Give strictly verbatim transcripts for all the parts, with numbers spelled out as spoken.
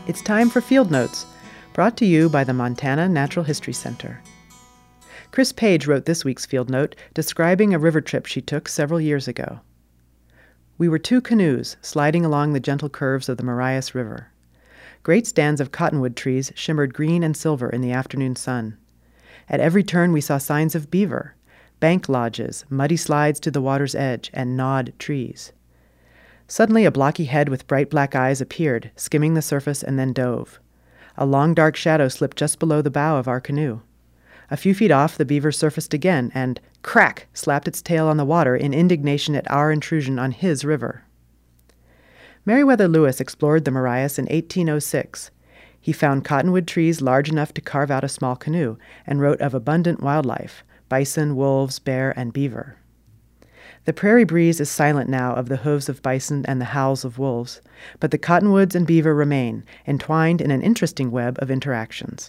It's time for Field Notes, brought to you by the Montana Natural History Center. Chris Page wrote this week's Field Note describing a river trip she took several years ago. We were two canoes sliding along the gentle curves of the Marias River. Great stands of cottonwood trees shimmered green and silver in the afternoon sun. At every turn we saw signs of beaver, bank lodges, muddy slides to the water's edge, and gnawed trees. Suddenly a blocky head with bright black eyes appeared, skimming the surface, and then dove. A long dark shadow slipped just below the bow of our canoe. A few feet off, the beaver surfaced again and, crack, slapped its tail on the water in indignation at our intrusion on his river. Meriwether Lewis explored the Marias in eighteen oh six. He found cottonwood trees large enough to carve out a small canoe and wrote of abundant wildlife, bison, wolves, bear, and beaver. The prairie breeze is silent now of the hooves of bison and the howls of wolves, but the cottonwoods and beaver remain, entwined in an interesting web of interactions.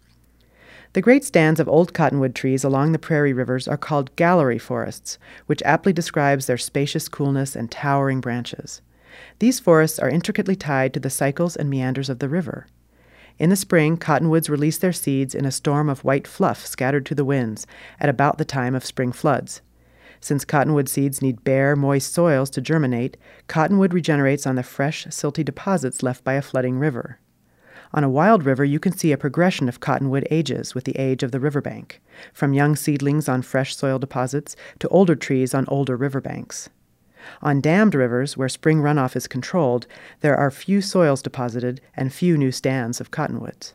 The great stands of old cottonwood trees along the prairie rivers are called gallery forests, which aptly describes their spacious coolness and towering branches. These forests are intricately tied to the cycles and meanders of the river. In the spring, cottonwoods release their seeds in a storm of white fluff scattered to the winds at about the time of spring floods. Since cottonwood seeds need bare, moist soils to germinate, cottonwood regenerates on the fresh, silty deposits left by a flooding river. On a wild river, you can see a progression of cottonwood ages with the age of the riverbank, from young seedlings on fresh soil deposits to older trees on older riverbanks. On dammed rivers, where spring runoff is controlled, there are few soils deposited and few new stands of cottonwoods.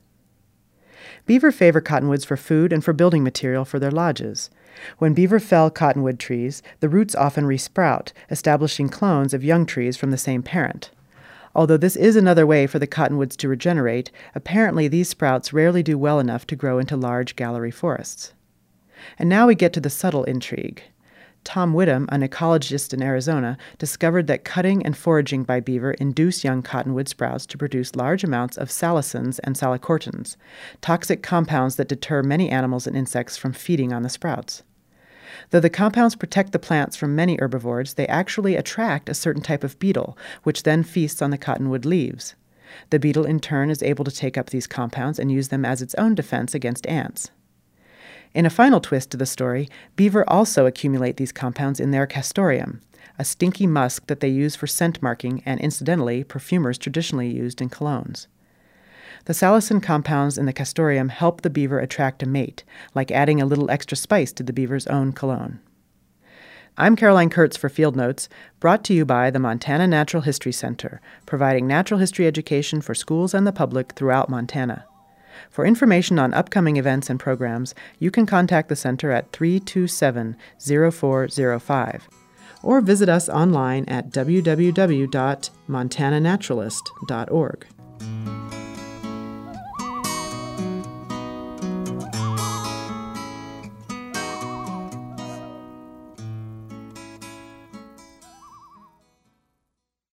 Beaver favor cottonwoods for food and for building material for their lodges. When beaver fell cottonwood trees, the roots often resprout, establishing clones of young trees from the same parent. Although this is another way for the cottonwoods to regenerate, apparently these sprouts rarely do well enough to grow into large gallery forests. And now we get to the subtle intrigue. Tom Whittam, an ecologist in Arizona, discovered that cutting and foraging by beaver induce young cottonwood sprouts to produce large amounts of salicins and salicortins, toxic compounds that deter many animals and insects from feeding on the sprouts. Though the compounds protect the plants from many herbivores, they actually attract a certain type of beetle, which then feasts on the cottonwood leaves. The beetle in turn is able to take up these compounds and use them as its own defense against ants. In a final twist to the story, beaver also accumulate these compounds in their castoreum, a stinky musk that they use for scent marking and, incidentally, perfumers traditionally used in colognes. The salicin compounds in the castoreum help the beaver attract a mate, like adding a little extra spice to the beaver's own cologne. I'm Caroline Kurtz for Field Notes, brought to you by the Montana Natural History Center, providing natural history education for schools and the public throughout Montana. For information on upcoming events and programs, you can contact the center at three two seven, zero four zero five or visit us online at w w w dot montana naturalist dot org.